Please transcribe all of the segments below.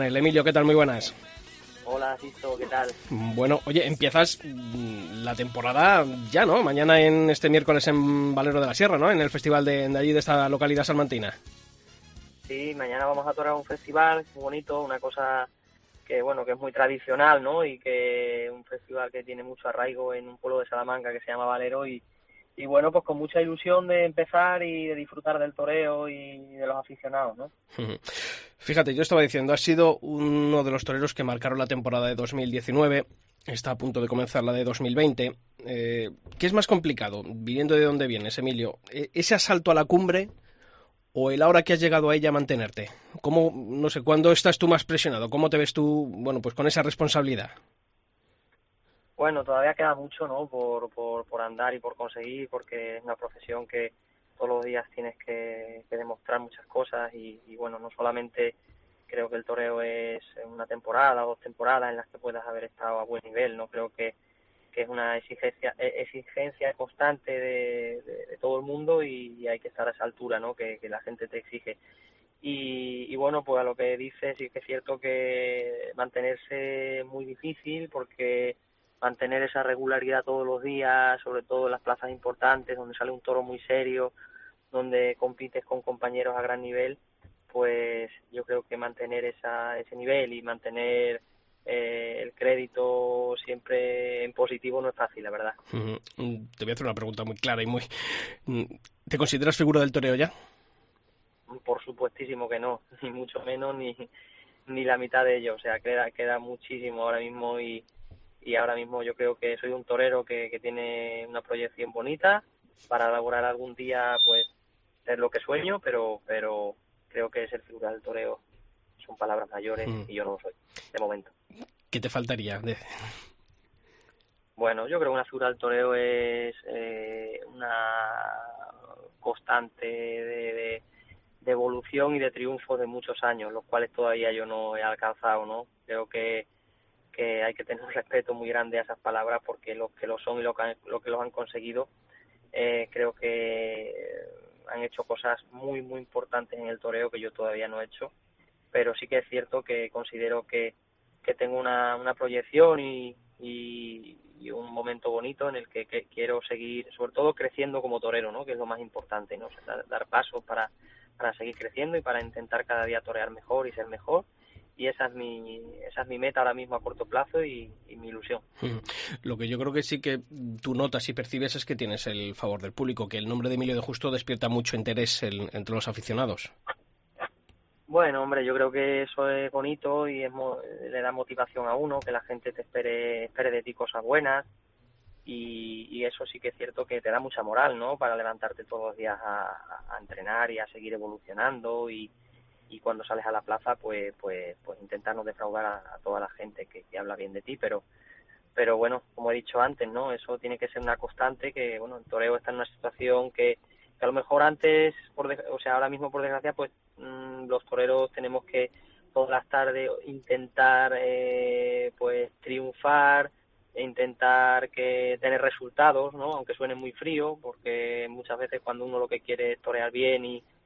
El Emilio, ¿qué tal? Muy buenas. Hola, Sisto, ¿qué tal? Bueno, oye, empiezas la temporada ya, ¿no? Mañana este miércoles en Valero de la Sierra, ¿no? En el festival de allí, de esta localidad salmantina. Sí, mañana vamos a tocar un festival muy bonito, una cosa que, bueno, que es muy tradicional, ¿no? Y que un festival que tiene mucho arraigo en un pueblo de Salamanca que se llama Valero y bueno, pues con mucha ilusión de empezar y de disfrutar del toreo y de los aficionados, ¿no? Fíjate, yo estaba diciendo, has sido uno de los toreros que marcaron la temporada de 2019, está a punto de comenzar la de 2020. ¿Qué es más complicado, viniendo de dónde vienes, Emilio? ¿Ese asalto a la cumbre o el ahora que has llegado a ella mantenerte? ¿Cómo, no sé, cuándo estás tú más presionado? ¿Cómo te ves tú, bueno, pues con esa responsabilidad? Bueno, todavía queda mucho, ¿no? Por andar y por conseguir, porque es una profesión que todos los días tienes que demostrar muchas cosas y bueno, no solamente creo que el toreo es una temporada o 2 temporadas en las que puedas haber estado a buen nivel, ¿no? Creo que es una exigencia constante de todo el mundo y hay que estar a esa altura, ¿no? Que la gente te exige. Y bueno, pues a lo que dices, sí que es cierto que mantenerse es muy difícil porque mantener esa regularidad todos los días, sobre todo en las plazas importantes, donde sale un toro muy serio, donde compites con compañeros a gran nivel, pues yo creo que mantener ese nivel y mantener el crédito siempre en positivo no es fácil, la verdad. Te voy a hacer una pregunta muy clara y muy... ¿Te consideras figura del toreo ya? Por supuestísimo que no, ni mucho menos ni la mitad de ello, o sea, queda muchísimo ahora mismo y ahora mismo yo creo que soy un torero que tiene una proyección bonita para elaborar algún día pues ser lo que sueño, pero creo que ser figura del toreo son palabras mayores Mm. y yo no lo soy, de momento. ¿Qué te faltaría? Bueno, yo creo que una figura del toreo es una constante de evolución y de triunfo de muchos años, los cuales todavía yo no he alcanzado, ¿no? Creo que hay que tener un respeto muy grande a esas palabras porque los que lo son y lo que los han conseguido creo que han hecho cosas muy muy importantes en el toreo que yo todavía no he hecho, pero sí que es cierto que considero que tengo una proyección y un momento bonito en el que quiero seguir, sobre todo creciendo como torero, ¿no? Que es lo más importante, ¿no? O sea, dar pasos para seguir creciendo y para intentar cada día torear mejor y ser mejor. Y esa es mi meta ahora mismo a corto plazo y mi ilusión. Lo que yo creo que sí que tú notas y percibes es que tienes el favor del público, que el nombre de Emilio de Justo despierta mucho interés entre los aficionados. Bueno, hombre, yo creo que eso es bonito y le da motivación a uno, que la gente te espere de ti cosas buenas y eso sí que es cierto que te da mucha moral, ¿no? Para levantarte todos los días a entrenar y a seguir evolucionando y cuando sales a la plaza, pues intentar no defraudar a toda la gente que habla bien de ti, pero bueno, como he dicho antes, ¿no? Eso tiene que ser una constante que, bueno, el toreo está en una situación que a lo mejor antes, o sea, ahora mismo por desgracia, pues los toreros tenemos que todas las tardes intentar pues triunfar e intentar que tener resultados, ¿no? Aunque suene muy frío, porque muchas veces cuando uno lo que quiere es torear bien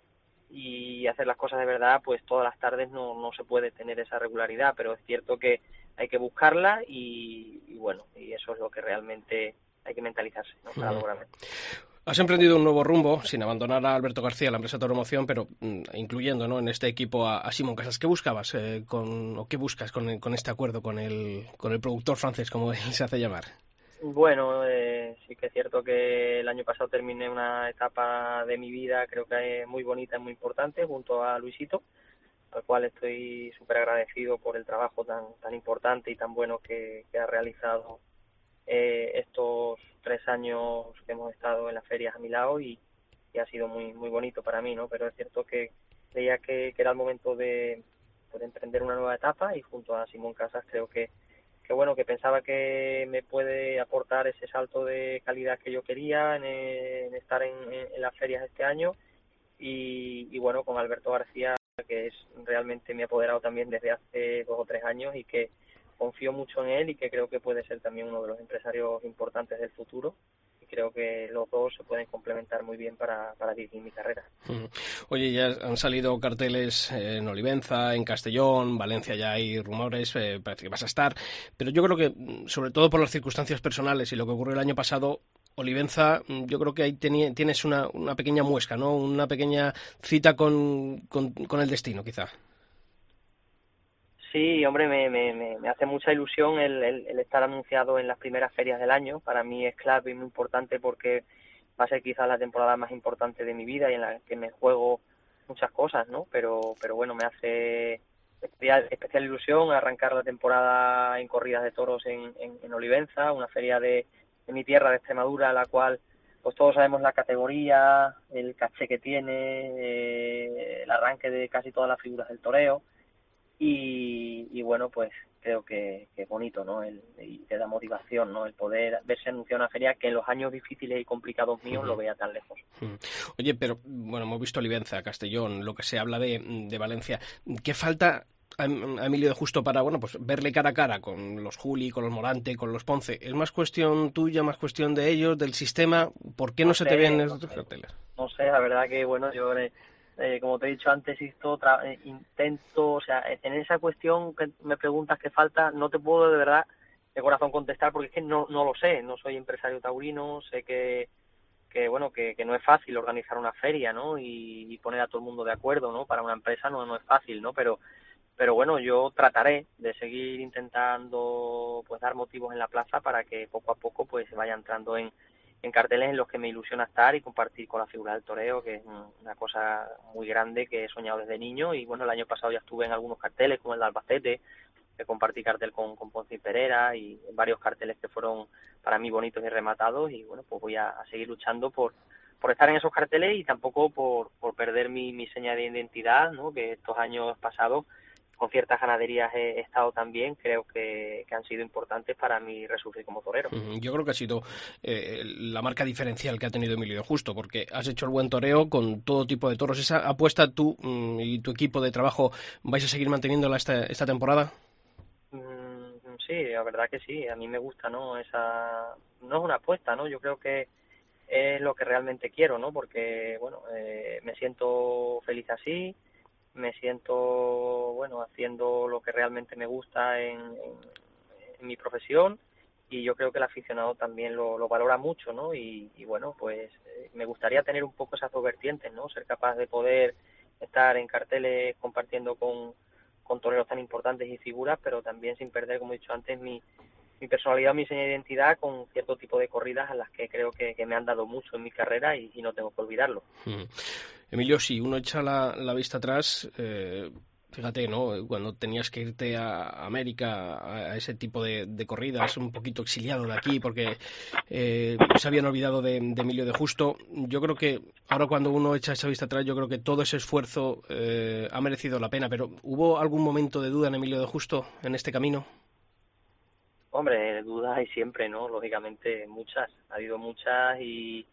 y hacer las cosas de verdad, pues todas las tardes no se puede tener esa regularidad, pero es cierto que hay que buscarla y bueno, y eso es lo que realmente hay que mentalizarse, ¿no? Para lograrlo. Has emprendido un nuevo rumbo, sin abandonar a Alberto García, la empresa Tauromoción, pero incluyendo, ¿no?, en este equipo a Simón Casas. ¿Qué buscabas o qué buscas con este acuerdo con el productor francés, como él se hace llamar? Bueno, sí que es cierto que el año pasado terminé una etapa de mi vida, creo que es muy bonita y muy importante, junto a Luisito, al cual estoy súper agradecido por el trabajo tan importante y tan bueno que ha realizado estos 3 años que hemos estado en las ferias a mi lado y ha sido muy muy bonito para mí, ¿no? Pero es cierto que creía que era el momento de emprender una nueva etapa y junto a Simón Casas creo que bueno, que pensaba que me puede aportar ese salto de calidad que yo quería en estar en las ferias este año y bueno, con Alberto García, que es realmente mi apoderado también desde hace 2 o 3 años y que confío mucho en él y que creo que puede ser también uno de los empresarios importantes del futuro creo que los dos se pueden complementar muy bien para dirigir mi carrera. Oye, ya han salido carteles en Olivenza, en Castellón, Valencia ya hay rumores, parece que vas a estar, pero yo creo que, sobre todo por las circunstancias personales y lo que ocurrió el año pasado, Olivenza, yo creo que ahí tienes una pequeña muesca, ¿no? Una pequeña cita con el destino, quizá. Sí, hombre, me hace mucha ilusión el estar anunciado en las primeras ferias del año. Para mí es clave y muy importante porque va a ser quizás la temporada más importante de mi vida y en la que me juego muchas cosas, ¿no? Pero bueno, me hace especial ilusión arrancar la temporada en corridas de toros en Olivenza, una feria de mi tierra, de Extremadura, la cual pues todos sabemos la categoría, el caché que tiene, el arranque de casi todas las figuras del toreo. Y bueno, pues creo que es bonito, ¿no? Y te da motivación, ¿no? El poder verse anunciar una feria que en los años difíciles y complicados míos lo vea tan lejos. Oye, pero bueno, hemos visto Olivenza, Castellón, lo que se habla de Valencia. ¿Qué falta a Emilio de Justo para, bueno, pues verle cara a cara con los Juli, con los Morante, con los Ponce? ¿Es más cuestión tuya, más cuestión de ellos, del sistema? ¿Por qué no se te ven estos carteles? No sé, la verdad que, bueno, yo... como te he dicho antes, intento, o sea, en esa cuestión que me preguntas qué falta, no te puedo de verdad de corazón contestar porque es que no lo sé, no soy empresario taurino, sé que bueno, que no es fácil organizar una feria, ¿no? Y poner a todo el mundo de acuerdo, ¿no? Para una empresa no es fácil, ¿no? Pero bueno, yo trataré de seguir intentando pues dar motivos en la plaza para que poco a poco pues se vaya entrando en carteles en los que me ilusiona estar y compartir con la figura del toreo, que es una cosa muy grande que he soñado desde niño. Y bueno, el año pasado ya estuve en algunos carteles, como el de Albacete, que compartí cartel con Ponce y Pereira, y varios carteles que fueron para mí bonitos y rematados. Y bueno, pues voy a seguir luchando por estar en esos carteles y tampoco por perder mi seña de identidad, ¿no? Que estos años pasados con ciertas ganaderías he estado también, creo que han sido importantes para mi resurgir como torero. Yo creo que ha sido la marca diferencial que ha tenido Emilio de Justo, porque has hecho el buen toreo con todo tipo de toros. ¿Esa apuesta tú y tu equipo de trabajo vais a seguir manteniéndola esta temporada? Sí, la verdad que sí, a mí me gusta, ¿no? Esa no es una apuesta, ¿no? Yo creo que es lo que realmente quiero, ¿no? Porque, bueno, me siento feliz así, me siento, bueno, haciendo lo que realmente me gusta en mi profesión, y yo creo que el aficionado también lo valora mucho, ¿no? Y bueno, pues me gustaría tener un poco esas dos vertientes, ¿no? Ser capaz de poder estar en carteles compartiendo con toreros tan importantes y figuras, pero también sin perder, como he dicho antes, mi personalidad, mi seña de identidad con cierto tipo de corridas a las que creo que me han dado mucho en mi carrera y no tengo que olvidarlo. Emilio, si uno echa la vista atrás, fíjate, ¿no? Cuando tenías que irte a América a ese tipo de corridas, un poquito exiliado de aquí porque se habían olvidado de Emilio de Justo. Yo creo que ahora cuando uno echa esa vista atrás, yo creo que todo ese esfuerzo ha merecido la pena, pero ¿hubo algún momento de duda en Emilio de Justo en este camino? Hombre, dudas hay siempre, ¿no? Lógicamente muchas, ha habido muchas y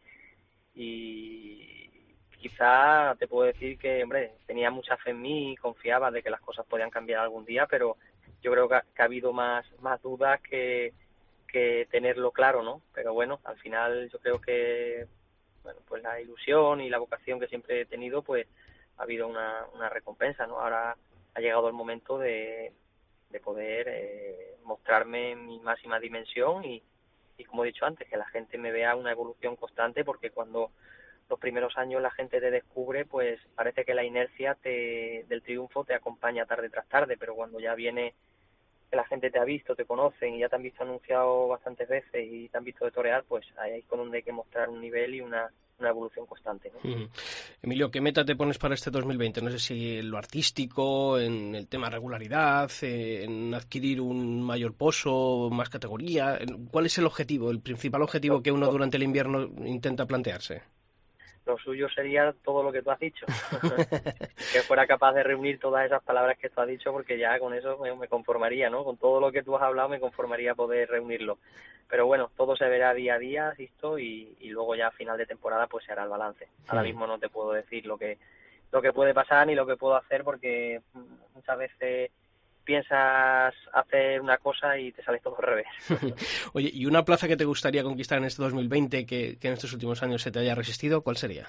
quizá te puedo decir que, hombre, tenía mucha fe en mí y confiaba de que las cosas podían cambiar algún día, pero yo creo que ha habido más dudas que tenerlo claro, ¿no? Pero bueno, al final yo creo que, bueno, pues la ilusión y la vocación que siempre he tenido, pues ha habido una recompensa, ¿no? Ahora ha llegado el momento de poder mostrarme en mi máxima dimensión y como he dicho antes, que la gente me vea una evolución constante, porque cuando los primeros años la gente te descubre, pues parece que la inercia del triunfo te acompaña tarde tras tarde, pero cuando ya viene que la gente te ha visto, te conocen y ya te han visto anunciado bastantes veces y te han visto de torear, pues ahí es con donde hay que mostrar un nivel y una evolución constante, ¿no? Emilio, ¿qué meta te pones para este 2020? No sé si en lo artístico, en el tema regularidad, en adquirir un mayor poso, más categoría. ¿Cuál es el objetivo, el principal objetivo que uno durante el invierno intenta plantearse? Lo suyo sería todo lo que tú has dicho, que fuera capaz de reunir todas esas palabras que tú has dicho, porque ya con eso me conformaría, ¿no? Con todo lo que tú has hablado me conformaría poder reunirlo. Pero bueno, todo se verá día a día, Sisto, y luego ya a final de temporada pues se hará el balance. Ahora mismo no te puedo decir lo que puede pasar ni lo que puedo hacer, porque muchas veces piensas hacer una cosa y te sale todo al revés. Oye, ¿y una plaza que te gustaría conquistar en este 2020 que en estos últimos años se te haya resistido? ¿Cuál sería?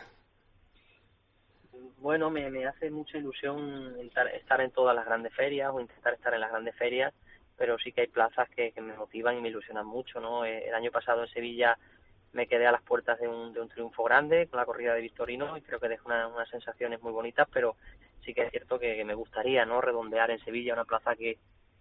Bueno, me hace mucha ilusión estar en todas las grandes ferias o intentar estar en las grandes ferias, pero sí que hay plazas que me motivan y me ilusionan mucho, ¿no? El año pasado en Sevilla me quedé a las puertas de un triunfo grande con la corrida de Victorino y creo que dejó unas sensaciones muy bonitas, pero sí que es cierto que me gustaría, ¿no?, redondear en Sevilla una plaza que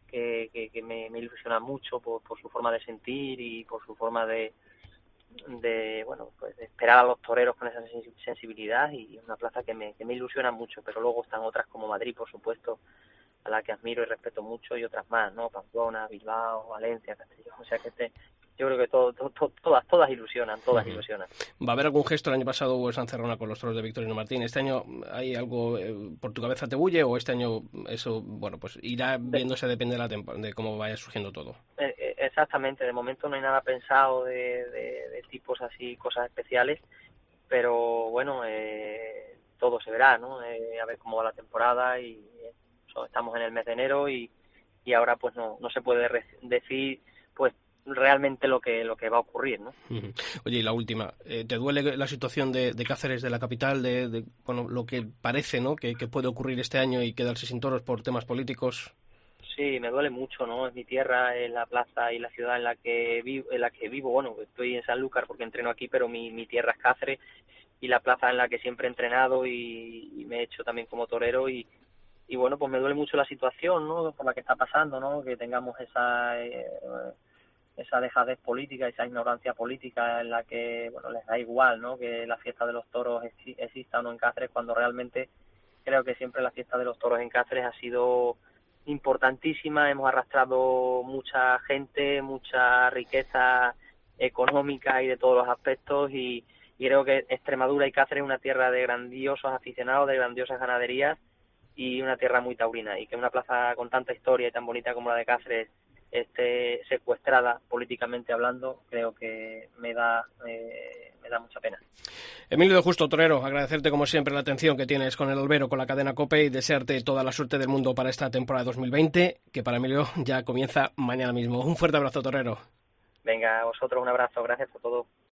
me ilusiona mucho por su forma de sentir y por su forma de bueno, pues de esperar a los toreros con esa sensibilidad, y una plaza que me ilusiona mucho. Pero luego están otras como Madrid, por supuesto, a la que admiro y respeto mucho, y otras más, ¿no? Pamplona, Bilbao, Valencia, Castellón, o sea que yo creo que todas ilusionan, todas ilusionan. ¿Va a haber algún gesto? El año pasado hubo esa encerrona con los toros de Victorino Martín. ¿Este año hay algo por tu cabeza te bulle, o este año eso, bueno, pues irá viéndose, depende de cómo vaya surgiendo todo? Exactamente, de momento no hay nada pensado de tipos así, cosas especiales, pero bueno, todo se verá, ¿no? A ver cómo va la temporada, y estamos en el mes de enero y ahora pues no se puede decir pues realmente lo que va a ocurrir, ¿no? Oye, y la última, ¿te duele la situación de Cáceres, de la capital, bueno, lo que parece, ¿no?, que puede ocurrir este año y quedarse sin toros por temas políticos? Sí, me duele mucho, ¿no? Es mi tierra, es la plaza y la ciudad en la que vivo. Bueno, estoy en Sanlúcar porque entreno aquí, pero mi tierra es Cáceres, y la plaza en la que siempre he entrenado y me he hecho también como torero, y bueno, pues me duele mucho la situación, ¿no?, por la que está pasando, ¿no?, que tengamos esa dejadez política, esa ignorancia política en la que, bueno, les da igual, ¿no?, que la fiesta de los toros exista o no en Cáceres, cuando realmente creo que siempre la fiesta de los toros en Cáceres ha sido importantísima. Hemos arrastrado mucha gente, mucha riqueza económica y de todos los aspectos, y creo que Extremadura y Cáceres es una tierra de grandiosos aficionados, de grandiosas ganaderías, y una tierra muy taurina, y que una plaza con tanta historia y tan bonita como la de Cáceres esté secuestrada políticamente hablando, creo que me da mucha pena. Emilio de Justo, torero, agradecerte como siempre la atención que tienes con el albero, con la cadena COPE, y desearte toda la suerte del mundo para esta temporada 2020, que para Emilio ya comienza mañana mismo. Un fuerte abrazo, torero. Venga, a vosotros un abrazo, gracias por todo.